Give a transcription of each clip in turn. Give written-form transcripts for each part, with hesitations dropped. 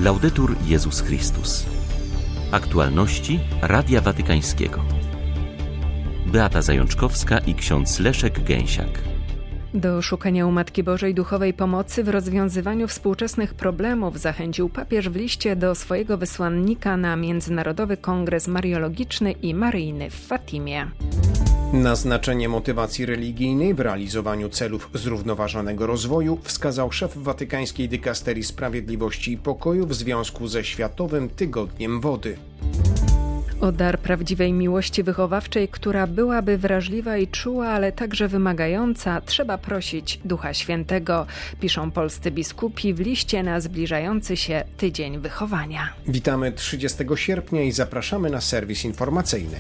Laudetur Jezus Chrystus. Aktualności Radia Watykańskiego. Beata Zajączkowska i ksiądz Leszek Gęsiak. Do szukania u Matki Bożej duchowej pomocy w rozwiązywaniu współczesnych problemów zachęcił papież w liście do swojego wysłannika na Międzynarodowy Kongres Mariologiczny i Maryjny w Fatimie. Na znaczenie motywacji religijnej w realizowaniu celów zrównoważonego rozwoju wskazał szef Watykańskiej Dykasterii Sprawiedliwości i Pokoju w związku ze Światowym Tygodniem Wody. O dar prawdziwej miłości wychowawczej, która byłaby wrażliwa i czuła, ale także wymagająca, trzeba prosić Ducha Świętego, piszą polscy biskupi w liście na zbliżający się Tydzień Wychowania. Witamy 30 sierpnia i zapraszamy na serwis informacyjny.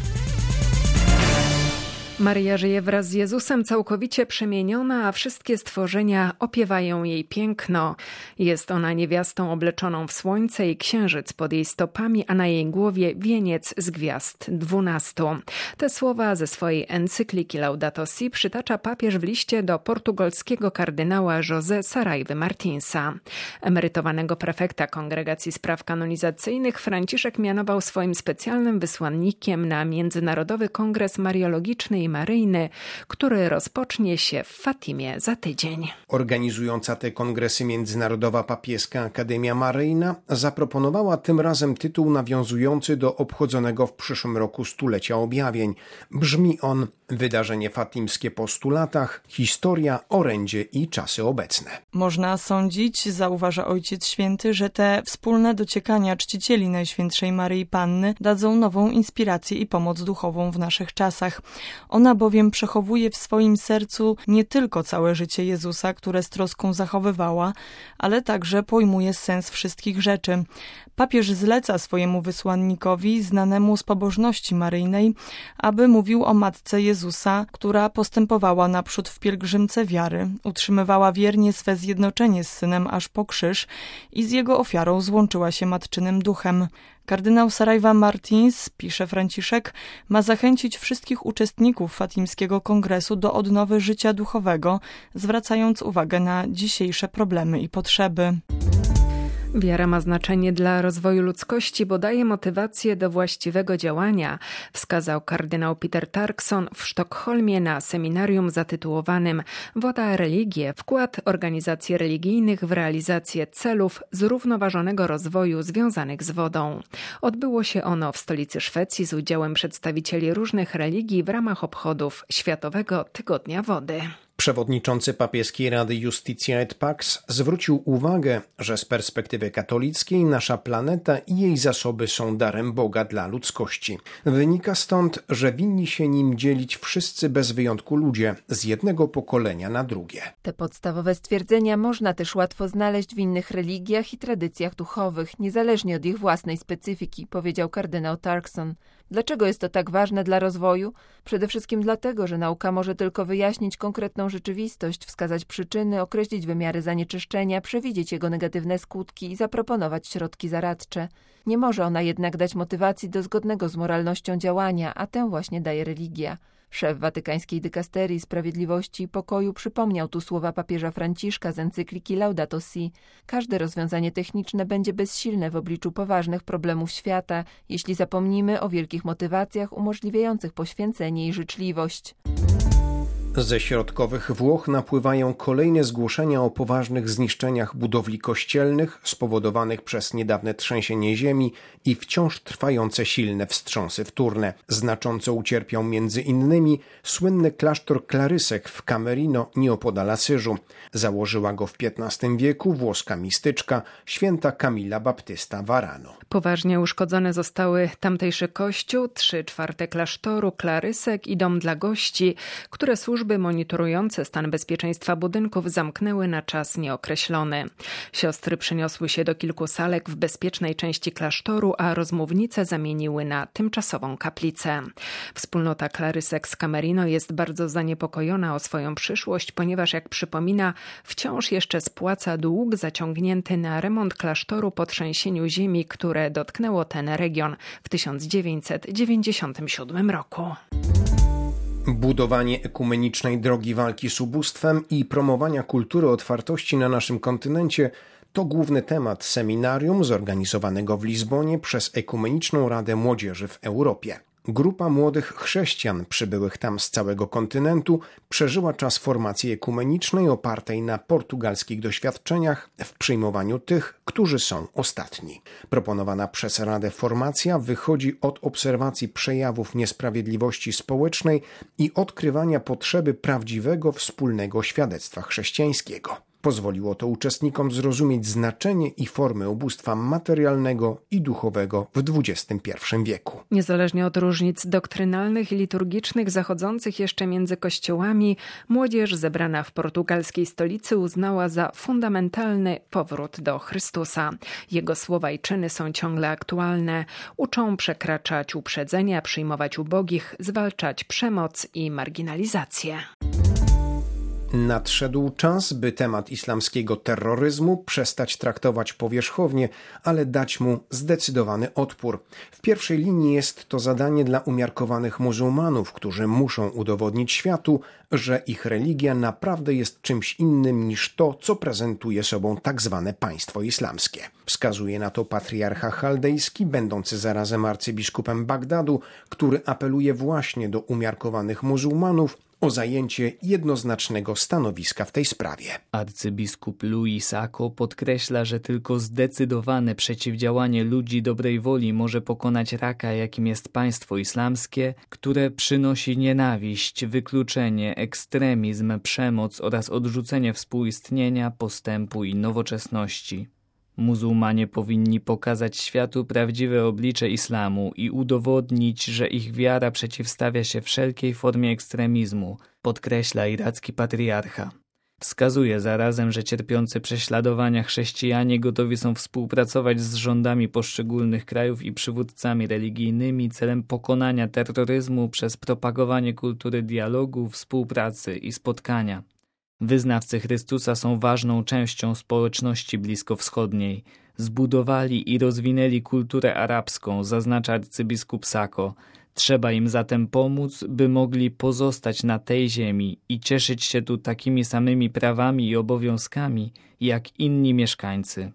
Maryja żyje wraz z Jezusem całkowicie przemieniona, a wszystkie stworzenia opiewają jej piękno. Jest ona niewiastą obleczoną w słońce i księżyc pod jej stopami, a na jej głowie wieniec z gwiazd 12. Te słowa ze swojej encykliki Laudato Si przytacza papież w liście do portugalskiego kardynała José Saraiva Martinsa. Emerytowanego prefekta Kongregacji Spraw Kanonizacyjnych Franciszek mianował swoim specjalnym wysłannikiem na Międzynarodowy Kongres Mariologiczny i Maryjny, który rozpocznie się w Fatimie za tydzień. Organizująca te kongresy Międzynarodowa Papieska Akademia Maryjna zaproponowała tym razem tytuł nawiązujący do obchodzonego w przyszłym roku stulecia objawień. Brzmi on: Wydarzenie fatimskie po 100 latach, historia, orędzie i czasy obecne. Można sądzić, zauważa Ojciec Święty, że te wspólne dociekania czcicieli Najświętszej Maryi Panny dadzą nową inspirację i pomoc duchową w naszych czasach. Ona bowiem przechowuje w swoim sercu nie tylko całe życie Jezusa, które z troską zachowywała, ale także pojmuje sens wszystkich rzeczy. Papież zleca swojemu wysłannikowi, znanemu z pobożności maryjnej, aby mówił o Matce Jezusa, która postępowała naprzód w pielgrzymce wiary, utrzymywała wiernie swe zjednoczenie z Synem aż po krzyż i z Jego ofiarą złączyła się matczynym duchem. Kardynał Saraiva Martins, pisze Franciszek, ma zachęcić wszystkich uczestników Fatimskiego Kongresu do odnowy życia duchowego, zwracając uwagę na dzisiejsze problemy i potrzeby. Wiara ma znaczenie dla rozwoju ludzkości, bo daje motywację do właściwego działania, wskazał kardynał Peter Turkson w Sztokholmie na seminarium zatytułowanym Woda, religie, wkład organizacji religijnych w realizację celów zrównoważonego rozwoju związanych z wodą. Odbyło się ono w stolicy Szwecji z udziałem przedstawicieli różnych religii w ramach obchodów Światowego Tygodnia Wody. Przewodniczący papieskiej Rady Justitia et Pax zwrócił uwagę, że z perspektywy katolickiej nasza planeta i jej zasoby są darem Boga dla ludzkości. Wynika stąd, że winni się nim dzielić wszyscy bez wyjątku ludzie, z jednego pokolenia na drugie. Te podstawowe stwierdzenia można też łatwo znaleźć w innych religiach i tradycjach duchowych, niezależnie od ich własnej specyfiki, powiedział kardynał Turkson. Dlaczego jest to tak ważne dla rozwoju? Przede wszystkim dlatego, że nauka może tylko wyjaśnić konkretną rzeczywistość, wskazać przyczyny, określić wymiary zanieczyszczenia, przewidzieć jego negatywne skutki i zaproponować środki zaradcze. Nie może ona jednak dać motywacji do zgodnego z moralnością działania, a tę właśnie daje religia. Szef Watykańskiej Dykasterii Sprawiedliwości i Pokoju przypomniał tu słowa papieża Franciszka z encykliki Laudato Si. Każde rozwiązanie techniczne będzie bezsilne w obliczu poważnych problemów świata, jeśli zapomnimy o wielkich motywacjach umożliwiających poświęcenie i życzliwość. Ze środkowych Włoch napływają kolejne zgłoszenia o poważnych zniszczeniach budowli kościelnych spowodowanych przez niedawne trzęsienie ziemi i wciąż trwające silne wstrząsy wtórne. Znacząco ucierpiał m.in. słynny klasztor Klarysek w Camerino nieopodal Asyżu. Założyła go w XV wieku włoska mistyczka święta Camilla Baptysta Varano. Poważnie uszkodzone zostały tamtejszy kościół, 3/4 klasztoru, Klarysek i dom dla gości, które służby monitorujące stan bezpieczeństwa budynków zamknęły na czas nieokreślony. Siostry przeniosły się do kilku salek w bezpiecznej części klasztoru, a rozmównice zamieniły na tymczasową kaplicę. Wspólnota Klarysek z Camerino jest bardzo zaniepokojona o swoją przyszłość, ponieważ, jak przypomina, wciąż jeszcze spłaca dług zaciągnięty na remont klasztoru po trzęsieniu ziemi, które dotknęło ten region w 1997 roku. Budowanie ekumenicznej drogi walki z ubóstwem i promowania kultury otwartości na naszym kontynencie To główny temat seminarium zorganizowanego w Lizbonie przez Ekumeniczną Radę Młodzieży w Europie. Grupa młodych chrześcijan przybyłych tam z całego kontynentu przeżyła czas formacji ekumenicznej opartej na portugalskich doświadczeniach w przyjmowaniu tych, którzy są ostatni. Proponowana przez Radę formacja wychodzi od obserwacji przejawów niesprawiedliwości społecznej i odkrywania potrzeby prawdziwego wspólnego świadectwa chrześcijańskiego. Pozwoliło to uczestnikom zrozumieć znaczenie i formy ubóstwa materialnego i duchowego w XXI wieku. Niezależnie od różnic doktrynalnych i liturgicznych zachodzących jeszcze między kościołami, młodzież zebrana w portugalskiej stolicy uznała za fundamentalny powrót do Chrystusa. Jego słowa i czyny są ciągle aktualne. Uczą przekraczać uprzedzenia, przyjmować ubogich, zwalczać przemoc i marginalizację. Nadszedł czas, by temat islamskiego terroryzmu przestać traktować powierzchownie, ale dać mu zdecydowany odpór. W pierwszej linii jest to zadanie dla umiarkowanych muzułmanów, którzy muszą udowodnić światu, że ich religia naprawdę jest czymś innym niż to, co prezentuje sobą tak zwane państwo islamskie. Wskazuje na to patriarcha chaldejski, będący zarazem arcybiskupem Bagdadu, który apeluje właśnie do umiarkowanych muzułmanów o zajęcie jednoznacznego stanowiska w tej sprawie. Arcybiskup Luis Sako podkreśla, że tylko zdecydowane przeciwdziałanie ludzi dobrej woli może pokonać raka, jakim jest państwo islamskie, które przynosi nienawiść, wykluczenie, ekstremizm, przemoc oraz odrzucenie współistnienia, postępu i nowoczesności. Muzułmanie powinni pokazać światu prawdziwe oblicze islamu i udowodnić, że ich wiara przeciwstawia się wszelkiej formie ekstremizmu, podkreśla iracki patriarcha. Wskazuje zarazem, że cierpiący prześladowania chrześcijanie gotowi są współpracować z rządami poszczególnych krajów i przywódcami religijnymi celem pokonania terroryzmu przez propagowanie kultury dialogu, współpracy i spotkania. Wyznawcy Chrystusa są ważną częścią społeczności bliskowschodniej. Zbudowali i rozwinęli kulturę arabską, zaznacza arcybiskup Sako. Trzeba im zatem pomóc, by mogli pozostać na tej ziemi i cieszyć się tu takimi samymi prawami i obowiązkami, jak inni mieszkańcy.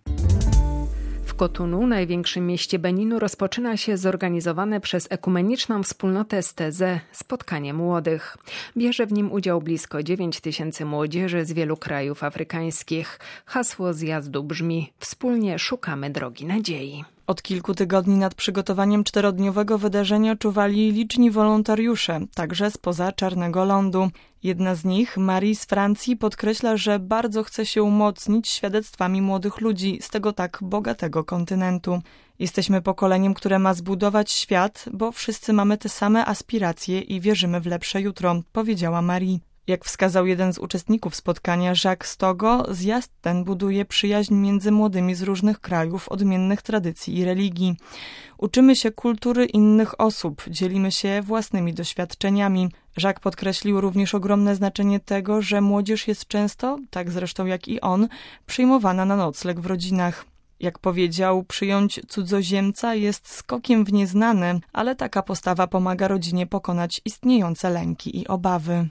W Kotonu, największym mieście Beninu, rozpoczyna się zorganizowane przez ekumeniczną wspólnotę Steze spotkanie młodych. Bierze w nim udział blisko 9 000 młodzieży z wielu krajów afrykańskich. Hasło zjazdu brzmi: wspólnie szukamy drogi nadziei. Od kilku tygodni nad przygotowaniem 4-dniowego wydarzenia czuwali liczni wolontariusze, także spoza Czarnego Lądu. Jedna z nich, Marie z Francji, podkreśla, że bardzo chce się umocnić świadectwami młodych ludzi z tego tak bogatego kontynentu. Jesteśmy pokoleniem, które ma zbudować świat, bo wszyscy mamy te same aspiracje i wierzymy w lepsze jutro, powiedziała Marie. Jak wskazał jeden z uczestników spotkania, Jacques Stogo, zjazd ten buduje przyjaźń między młodymi z różnych krajów, odmiennych tradycji i religii. Uczymy się kultury innych osób, dzielimy się własnymi doświadczeniami. Jacques podkreślił również ogromne znaczenie tego, że młodzież jest często, tak zresztą jak i on, przyjmowana na nocleg w rodzinach. Jak powiedział, przyjąć cudzoziemca jest skokiem w nieznane, ale taka postawa pomaga rodzinie pokonać istniejące lęki i obawy.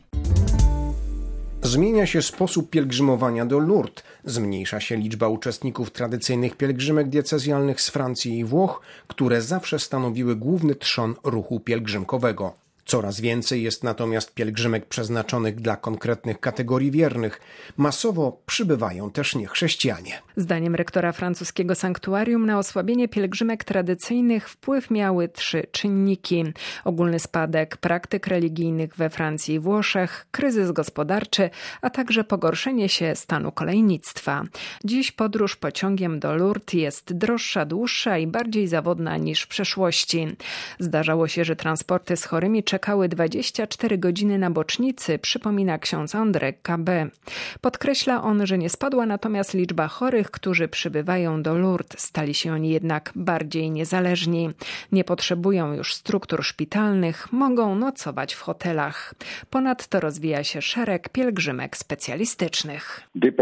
Zmienia się sposób pielgrzymowania do Lourdes. Zmniejsza się liczba uczestników tradycyjnych pielgrzymek diecezjalnych z Francji i Włoch, które zawsze stanowiły główny trzon ruchu pielgrzymkowego. Coraz więcej jest natomiast pielgrzymek przeznaczonych dla konkretnych kategorii wiernych. Masowo przybywają też niechrześcijanie. Zdaniem rektora francuskiego sanktuarium na osłabienie pielgrzymek tradycyjnych wpływ miały 3 czynniki. Ogólny spadek praktyk religijnych we Francji i Włoszech, kryzys gospodarczy, a także pogorszenie się stanu kolejnictwa. Dziś podróż pociągiem do Lourdes jest droższa, dłuższa i bardziej zawodna niż w przeszłości. Zdarzało się, że transporty z chorymi czekały 24 godziny na bocznicy, przypomina ksiądz André Cabé. Podkreśla on, że nie spadła natomiast liczba chorych, którzy przybywają do Lourdes. Stali się oni jednak bardziej niezależni. Nie potrzebują już struktur szpitalnych, mogą nocować w hotelach. Ponadto rozwija się szereg pielgrzymek specjalistycznych.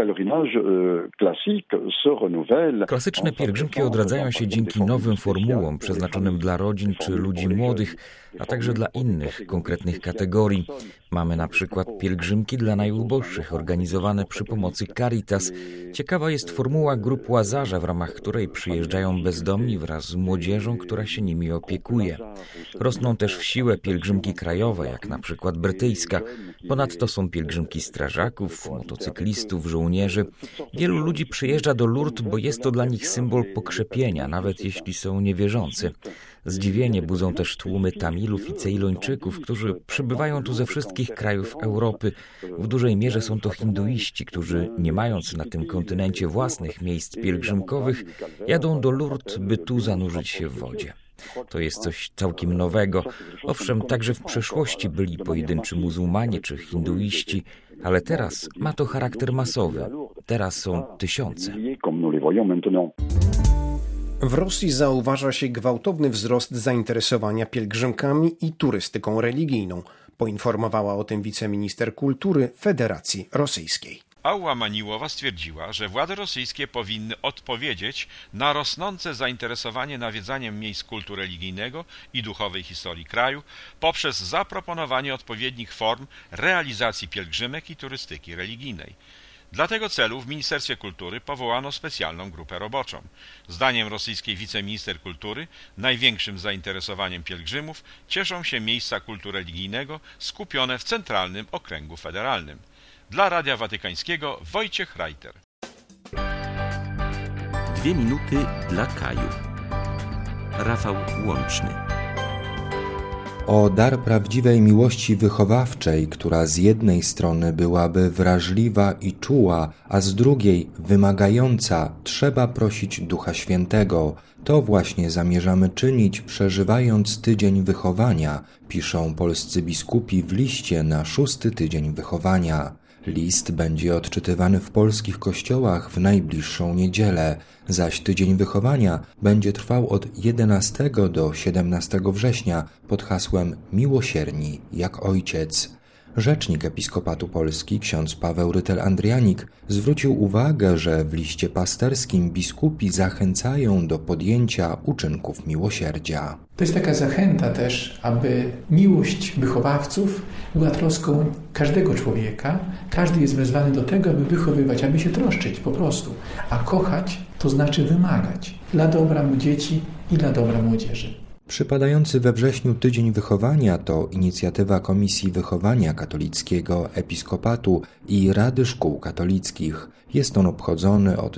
Klasyczne pielgrzymki odradzają się dzięki nowym formułom przeznaczonym dla rodzin czy ludzi młodych, a także dla innych konkretnych kategorii. Mamy na przykład pielgrzymki dla najuboższych, organizowane przy pomocy Caritas. Ciekawa jest formuła grup Łazarza, w ramach której przyjeżdżają bezdomni wraz z młodzieżą, która się nimi opiekuje. Rosną też w siłę pielgrzymki krajowe, jak na przykład brytyjska. Ponadto są pielgrzymki strażaków, motocyklistów, żołnierzy. Wielu ludzi przyjeżdża do Lourdes, bo jest to dla nich symbol pokrzepienia, nawet jeśli są niewierzący. Zdziwienie budzą też tłumy Tamilów i Cejlończyków, którzy przybywają tu ze wszystkich krajów Europy. W dużej mierze są to hinduiści, którzy, nie mając na tym kontynencie własnych miejsc pielgrzymkowych, jadą do Lourdes, by tu zanurzyć się w wodzie. To jest coś całkiem nowego. Owszem, także w przeszłości byli pojedynczy muzułmanie czy hinduiści, ale teraz ma to charakter masowy. Teraz są tysiące. W Rosji zauważa się gwałtowny wzrost zainteresowania pielgrzymkami i turystyką religijną, poinformowała o tym wiceminister kultury Federacji Rosyjskiej. Alla Maniłowa stwierdziła, że władze rosyjskie powinny odpowiedzieć na rosnące zainteresowanie nawiedzaniem miejsc kultu religijnego i duchowej historii kraju poprzez zaproponowanie odpowiednich form realizacji pielgrzymek i turystyki religijnej. Dla tego celu w Ministerstwie Kultury powołano specjalną grupę roboczą. Zdaniem rosyjskiej wiceminister kultury największym zainteresowaniem pielgrzymów cieszą się miejsca kultu religijnego skupione w Centralnym Okręgu Federalnym. Dla Radia Watykańskiego Wojciech Reiter. 2 minuty dla Kaju. Rafał Łączny. O dar prawdziwej miłości wychowawczej, która z jednej strony byłaby wrażliwa i czuła, a z drugiej wymagająca, trzeba prosić Ducha Świętego. To właśnie zamierzamy czynić, przeżywając Tydzień Wychowania, piszą polscy biskupi w liście na 6. tydzień wychowania. List będzie odczytywany w polskich kościołach w najbliższą niedzielę, zaś Tydzień Wychowania będzie trwał od 11 do 17 września pod hasłem Miłosierni jak Ojciec. Rzecznik Episkopatu Polski, ksiądz Paweł Rytel-Andrianik, zwrócił uwagę, że w liście pasterskim biskupi zachęcają do podjęcia uczynków miłosierdzia. To jest taka zachęta też, aby miłość wychowawców była troską każdego człowieka. Każdy jest wezwany do tego, aby wychowywać, aby się troszczyć po prostu. A kochać to znaczy wymagać dla dobra dzieci i dla dobra młodzieży. Przypadający we wrześniu Tydzień Wychowania to inicjatywa Komisji Wychowania Katolickiego Episkopatu i Rady Szkół Katolickich. Jest on obchodzony od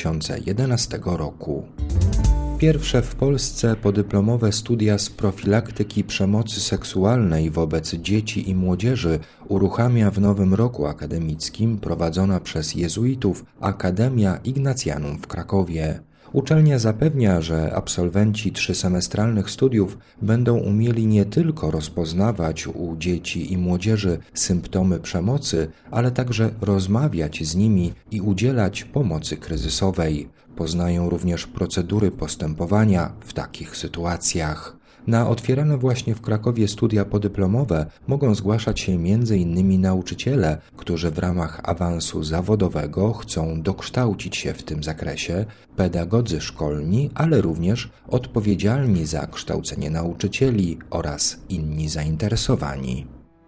2011 roku. Pierwsze w Polsce podyplomowe studia z profilaktyki przemocy seksualnej wobec dzieci i młodzieży uruchamia w nowym roku akademickim prowadzona przez jezuitów Akademia Ignatianum w Krakowie. Uczelnia zapewnia, że absolwenci 3-semestralnych studiów będą umieli nie tylko rozpoznawać u dzieci i młodzieży symptomy przemocy, ale także rozmawiać z nimi i udzielać pomocy kryzysowej. Poznają również procedury postępowania w takich sytuacjach. Na otwierane właśnie w Krakowie studia podyplomowe mogą zgłaszać się m.in. nauczyciele, którzy w ramach awansu zawodowego chcą dokształcić się w tym zakresie, pedagodzy szkolni, ale również odpowiedzialni za kształcenie nauczycieli oraz inni zainteresowani.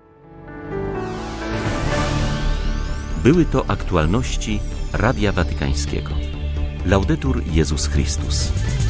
Były to aktualności Radia Watykańskiego. Laudetur Jezus Chrystus.